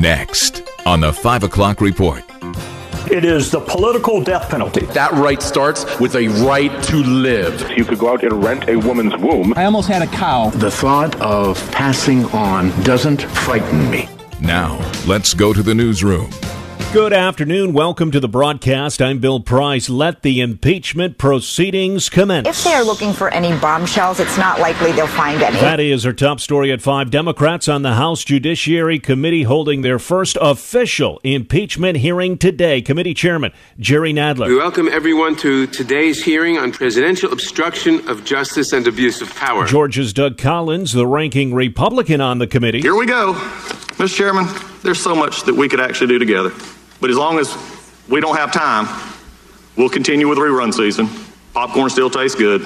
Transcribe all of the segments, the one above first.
Next on the 5 o'clock report. It is the political death penalty. That right starts with a right to live. You could go out and rent a woman's womb. I almost had a cow. The thought of passing on doesn't frighten me. Now, let's go to the newsroom. Good afternoon. Welcome to the broadcast. I'm Bill Price. Let the impeachment proceedings commence. If they are looking for any bombshells, it's not likely they'll find any. That is our top story at 5. Democrats on the House Judiciary Committee holding their first official impeachment hearing today. Committee Chairman Jerry Nadler. We welcome everyone to today's hearing on presidential obstruction of justice and abuse of power. Georgia's Doug Collins, the ranking Republican on the committee. Here we go. Mr. Chairman, there's so much that we could actually do together. But as long as we don't have time, we'll continue with rerun season. Popcorn still tastes good.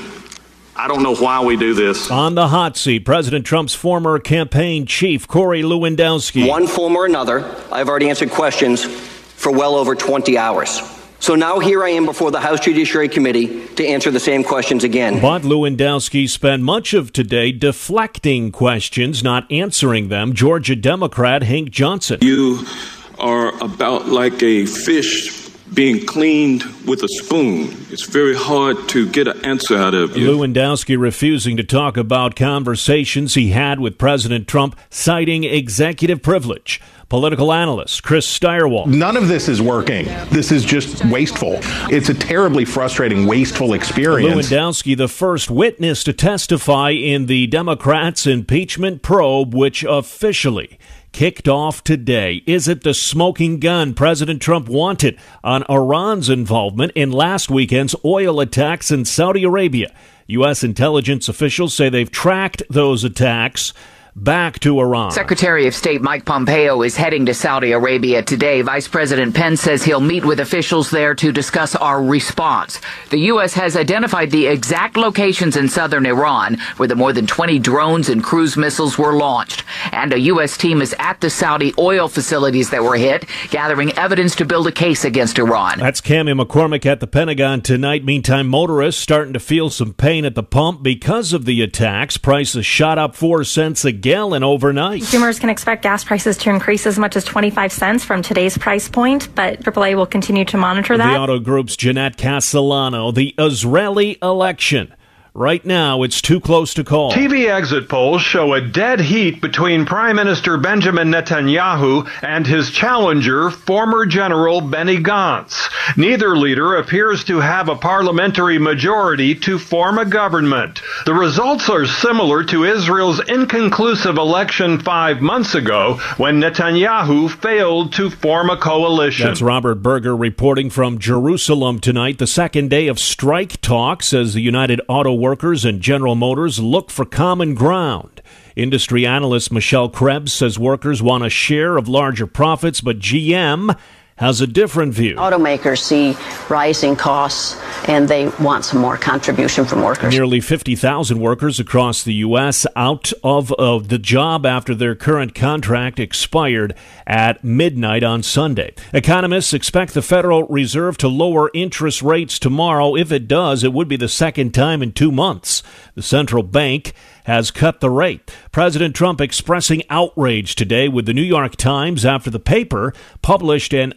I don't know why we do this. On the hot seat, President Trump's former campaign chief, Corey Lewandowski. One form or another, I've already answered questions for well over 20 hours. So now here I am before the House Judiciary Committee to answer the same questions again. But Lewandowski spent much of today deflecting questions, not answering them. Georgia Democrat Hank Johnson. You are about like a fish being cleaned with a spoon. It's very hard to get an answer out of you. Lewandowski refusing to talk about conversations he had with President Trump, citing executive privilege. Political analyst Chris Steyerwalt. None of this is working. This is just wasteful. It's a terribly frustrating, wasteful experience. Lewandowski, the first witness to testify in the Democrats' impeachment probe, which officially kicked off today. Is it the smoking gun President Trump wanted on Iran's involvement in last weekend's oil attacks in Saudi Arabia? U.S. intelligence officials say they've tracked those attacks back to Iran. Secretary of State Mike Pompeo is heading to Saudi Arabia today. Vice President Pence says he'll meet with officials there to discuss our response. The U.S. has identified the exact locations in southern Iran where the more than 20 drones and cruise missiles were launched. And a U.S. team is at the Saudi oil facilities that were hit, gathering evidence to build a case against Iran. That's Cammie McCormick at the Pentagon tonight. Meantime, motorists starting to feel some pain at the pump because of the attacks. Prices shot up 4 cents a gallon overnight. Consumers can expect gas prices to increase as much as 25 cents from today's price point, but AAA will continue to monitor that. The Auto Group's Jeanette Castellano. The Israeli election. Right now, it's too close to call. TV exit polls show a dead heat between Prime Minister Benjamin Netanyahu and his challenger, former General Benny Gantz. Neither leader appears to have a parliamentary majority to form a government. The results are similar to Israel's inconclusive election 5 months ago when Netanyahu failed to form a coalition. That's Robert Berger reporting from Jerusalem tonight. The second day of strike talks as the United Auto Workers and General Motors look for common ground. Industry analyst Michelle Krebs says workers want a share of larger profits, but GM has a different view. Automakers see rising costs and they want some more contribution from workers. Nearly 50,000 workers across the U.S. out of the job after their current contract expired at midnight on Sunday. Economists expect the Federal Reserve to lower interest rates tomorrow. If it does, it would be the second time in 2 months. The central bank has cut the rate. President Trump expressing outrage today with the New York Times after the paper published an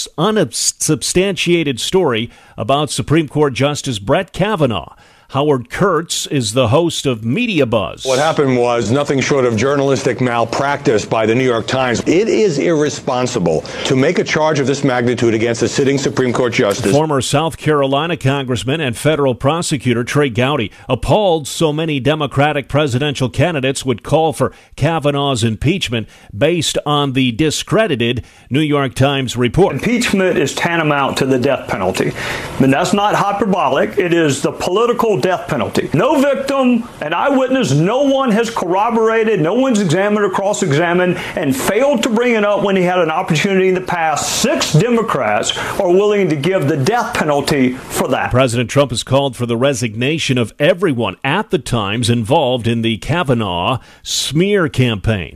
unsubstantiated story about Supreme Court Justice Brett Kavanaugh. Howard Kurtz is the host of Media Buzz. What happened was nothing short of journalistic malpractice by the New York Times. It is irresponsible to make a charge of this magnitude against a sitting Supreme Court justice. Former South Carolina Congressman and federal prosecutor Trey Gowdy appalled so many Democratic presidential candidates would call for Kavanaugh's impeachment based on the discredited New York Times report. Impeachment is tantamount to the death penalty. And that's not hyperbolic. It is the political death penalty. No victim, an eyewitness, no one has corroborated, no one's examined or cross-examined, and failed to bring it up when he had an opportunity in the past. 6 Democrats are willing to give the death penalty for that. President Trump has called for the resignation of everyone at the Times involved in the Kavanaugh smear campaign.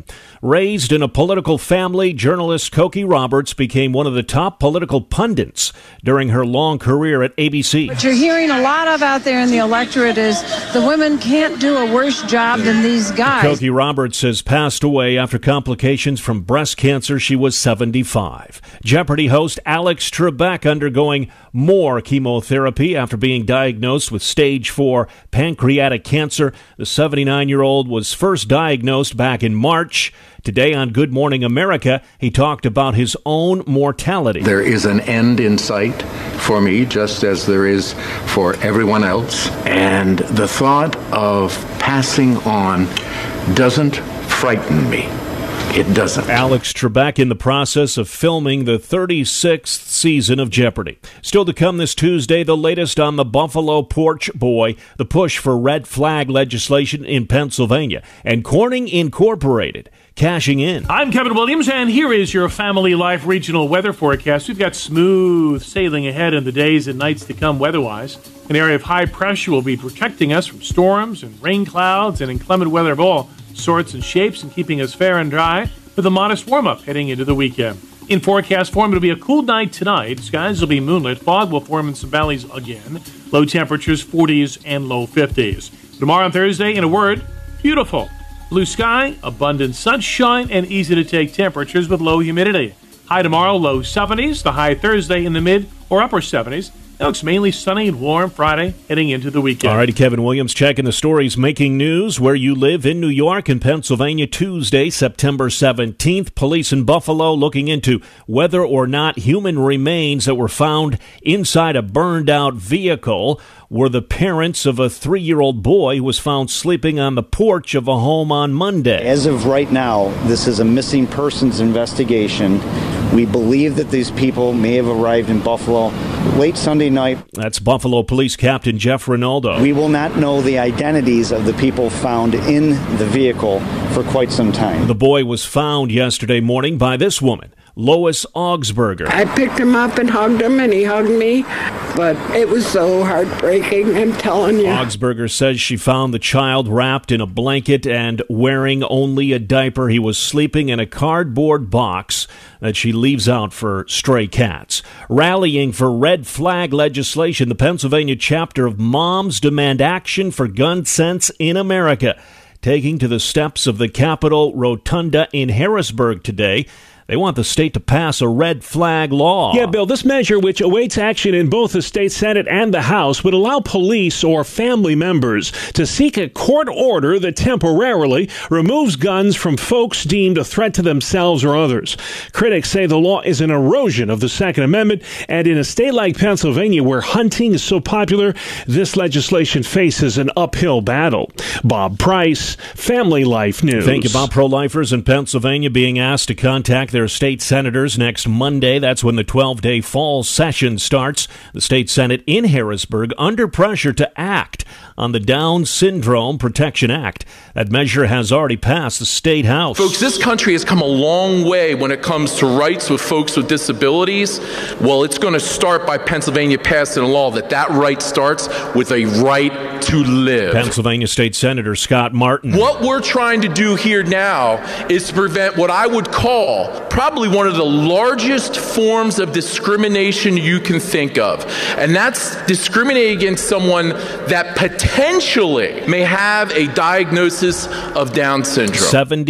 Raised in a political family, journalist Cokie Roberts became one of the top political pundits during her long career at ABC. What you're hearing a lot of out there in the electorate is the women can't do a worse job than these guys. Cokie Roberts has passed away after complications from breast cancer. She was 75. Jeopardy host Alex Trebek undergoing more chemotherapy after being diagnosed with stage 4 pancreatic cancer. The 79-year-old was first diagnosed back in March. Today on Good Morning America, he talked about his own mortality. There is an end in sight for me, just as there is for everyone else. And the thought of passing on doesn't frighten me. It doesn't. Alex Trebek in the process of filming the 36th season of Jeopardy. Still to come this Tuesday, the latest on the Buffalo Porch Boy, the push for red flag legislation in Pennsylvania, and Corning Incorporated cashing in. I'm Kevin Williams, and here is your Family Life regional weather forecast. We've got smooth sailing ahead in the days and nights to come weather-wise. An area of high pressure will be protecting us from storms and rain clouds and inclement weather of all sorts and shapes and keeping us fair and dry with a modest warm-up heading into the weekend. In forecast form, it'll be a cool night tonight. Skies will be moonlit. Fog will form in some valleys again. Low temperatures, 40s and low 50s. Tomorrow and Thursday, in a word, beautiful. Blue sky, abundant sunshine, and easy to take temperatures with low humidity. High tomorrow, low 70s. The high Thursday in the mid or upper 70s. It looks mainly sunny and warm Friday heading into the weekend. All righty, Kevin Williams checking the stories making news where you live in New York and Pennsylvania. Tuesday, September 17th. Police in Buffalo looking into whether or not human remains that were found inside a burned-out vehicle were the parents of a 3-year-old boy who was found sleeping on the porch of a home on Monday. As of right now, this is a missing persons investigation. We believe that these people may have arrived in Buffalo late Sunday night. That's Buffalo Police Captain Jeff Rinaldo. We will not know the identities of the people found in the vehicle for quite some time. The boy was found yesterday morning by this woman, Lois Augsburger. I picked him up and hugged him, and he hugged me, but it was so heartbreaking, I'm telling you. Augsburger says she found the child wrapped in a blanket and wearing only a diaper. He was sleeping in a cardboard box that she leaves out for stray cats. Rallying for red flag legislation, the Pennsylvania chapter of Moms Demand Action for Gun Sense in America, taking to the steps of the Capitol Rotunda in Harrisburg today. They want the state to pass a red flag law. Yeah, Bill, this measure, which awaits action in both the state Senate and the House, would allow police or family members to seek a court order that temporarily removes guns from folks deemed a threat to themselves or others. Critics say the law is an erosion of the Second Amendment, and in a state like Pennsylvania, where hunting is so popular, this legislation faces an uphill battle. Bob Price, Family Life News. Thank you, Bob. Pro-lifers in Pennsylvania being asked to contact their state senators next Monday. That's when the 12-day fall session starts. The state Senate in Harrisburg under pressure to act on the Down Syndrome Protection Act. That measure has already passed the state house. Folks, this country has come a long way when it comes to rights with folks with disabilities. Well, it's going to start by Pennsylvania passing a law that right starts with a right to live. Pennsylvania State Senator Scott Martin. What we're trying to do here now is to prevent what I would call probably one of the largest forms of discrimination you can think of. And that's discriminating against someone that potentially may have a diagnosis of Down syndrome.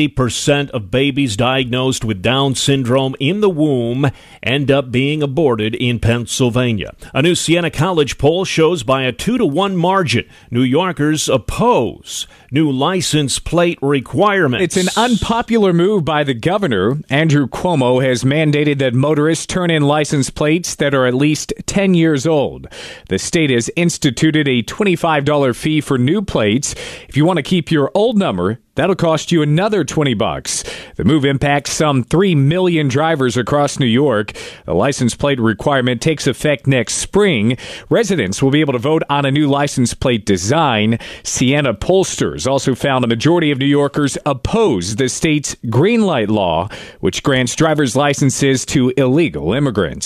70% of babies diagnosed with Down syndrome in the womb end up being aborted in Pennsylvania. A new Siena College poll shows by a 2-to-1 margin, New Yorkers oppose new license plate requirements. It's an unpopular move by the governor. Andrew Cuomo has mandated that motorists turn in license plates that are at least 10 years old. The state has instituted a $25 fee for new plates. If you want to keep your old number, that'll cost you another $20. The move impacts some 3 million drivers across New York. The license plate requirement takes effect next spring. Residents will be able to vote on a new license plate design. Siena pollsters also found a majority of New Yorkers oppose the state's green light law, which grants driver's licenses to illegal immigrants.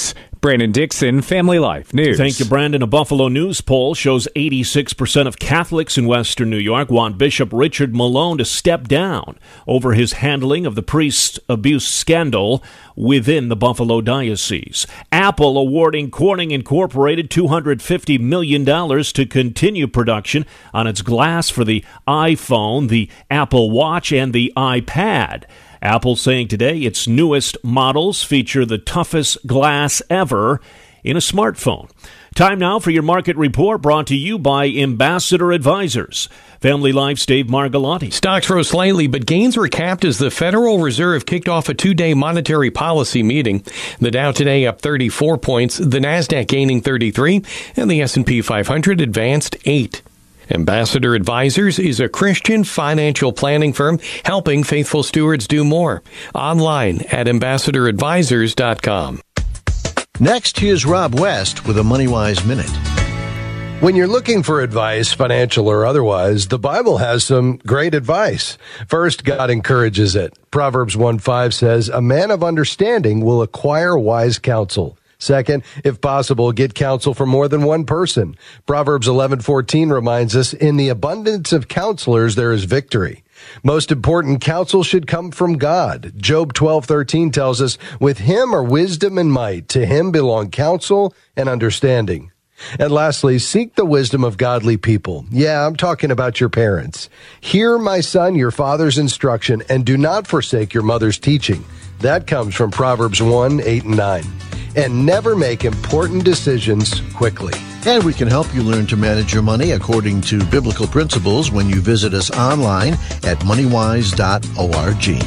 Brandon Dixon, Family Life News. Thank you, Brandon. A Buffalo News poll shows 86% of Catholics in Western New York want Bishop Richard Malone to step down over his handling of the priest abuse scandal within the Buffalo Diocese. Apple awarding Corning Incorporated $250 million to continue production on its glass for the iPhone, the Apple Watch, and the iPad. Apple saying today its newest models feature the toughest glass ever in a smartphone. Time now for your market report, brought to you by Ambassador Advisors. Family Life's Dave Margolotti. Stocks rose slightly, but gains were capped as the Federal Reserve kicked off a two-day monetary policy meeting. The Dow today up 34 points, the Nasdaq gaining 33, and the S&P 500 advanced 8. Ambassador Advisors is a Christian financial planning firm helping faithful stewards do more. Online at ambassadoradvisors.com. Next, here's Rob West with a MoneyWise Minute. When you're looking for advice, financial or otherwise, the Bible has some great advice. First, God encourages it. Proverbs 1:5 says, "A man of understanding will acquire wise counsel." Second, if possible, get counsel from more than one person. Proverbs 11:14 reminds us, "In the abundance of counselors there is victory." Most important, counsel should come from God. Job 12:13 tells us, "With him are wisdom and might. To him belong counsel and understanding." And lastly, seek the wisdom of godly people. Yeah, I'm talking about your parents. "Hear, my son, your father's instruction, and do not forsake your mother's teaching." That comes from Proverbs 1:8 and 9. And never make important decisions quickly. And we can help you learn to manage your money according to biblical principles when you visit us online at moneywise.org.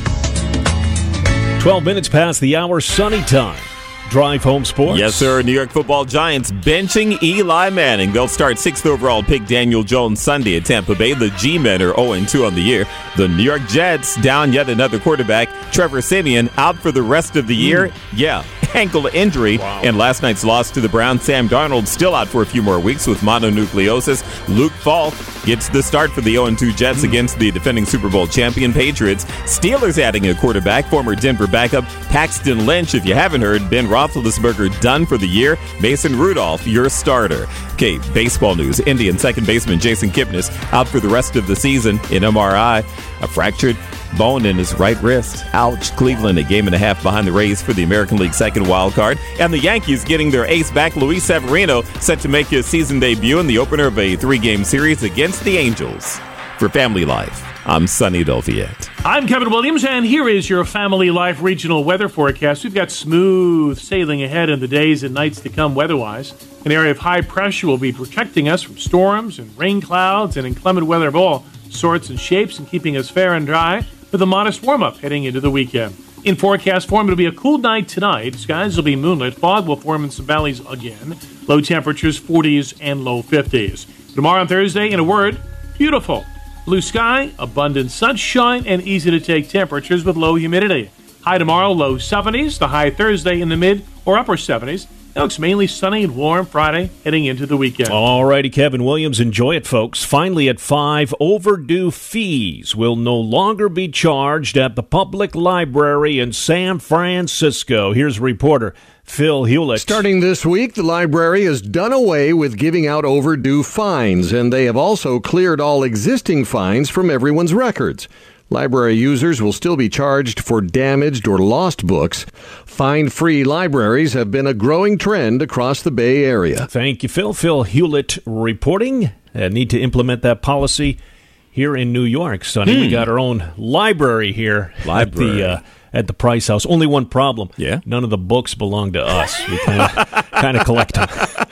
12 minutes past the hour, sunny time. Drive Home Sports. Yes, sir. New York Football Giants benching Eli Manning. They'll start 6th overall pick Daniel Jones Sunday at Tampa Bay. The G-men are 0-2 on the year. The New York Jets down yet another quarterback. Trevor Siemian out for the rest of the year. Yeah, ankle injury. Wow. And last night's loss to the Browns. Sam Darnold still out for a few more weeks with mononucleosis. Luke Falk gets the start for the 0-2 Jets against the defending Super Bowl champion Patriots. Steelers adding a quarterback, former Denver backup Paxton Lynch. If you haven't heard, Ben Roethlisberger done for the year. Mason Rudolph, your starter. Okay, baseball news. Indian second baseman Jason Kipnis out for the rest of the season in MRI. A fractured bone in his right wrist. Ouch. Cleveland a game and a half behind the Rays for the American League second wild card. And the Yankees getting their ace back. Luis Severino set to make his season debut in the opener of a 3-game series against the Angels. For Family Life, I'm Sonny Delviette. I'm Kevin Williams, and here is your Family Life regional weather forecast. We've got smooth sailing ahead in the days and nights to come weather-wise. An area of high pressure will be protecting us from storms and rain clouds and inclement weather of all sorts and shapes and keeping us fair and dry with a modest warm-up heading into the weekend. In forecast form, it'll be a cool night tonight. Skies will be moonlit. Fog will form in some valleys again. Low temperatures, 40s and low 50s. Tomorrow on Thursday, in a word, beautiful. Blue sky, abundant sunshine, and easy to take temperatures with low humidity. High tomorrow, low 70s. The high Thursday in the mid or upper 70s. It looks mainly sunny and warm Friday heading into the weekend. All righty, Kevin Williams. Enjoy it, folks. Finally at 5, overdue fees will no longer be charged at the public library in San Francisco. Here's reporter Phil Hewlett. Starting this week, the library has done away with giving out overdue fines, and they have also cleared all existing fines from everyone's records. Library users will still be charged for damaged or lost books. Fine-free libraries have been a growing trend across the Bay Area. Thank you, Phil. Phil Hewlett reporting. Need to implement that policy here in New York, Sonny. We got our own library here at the Price House. Only one problem. Yeah? None of the books belong to us. We kind of collect them.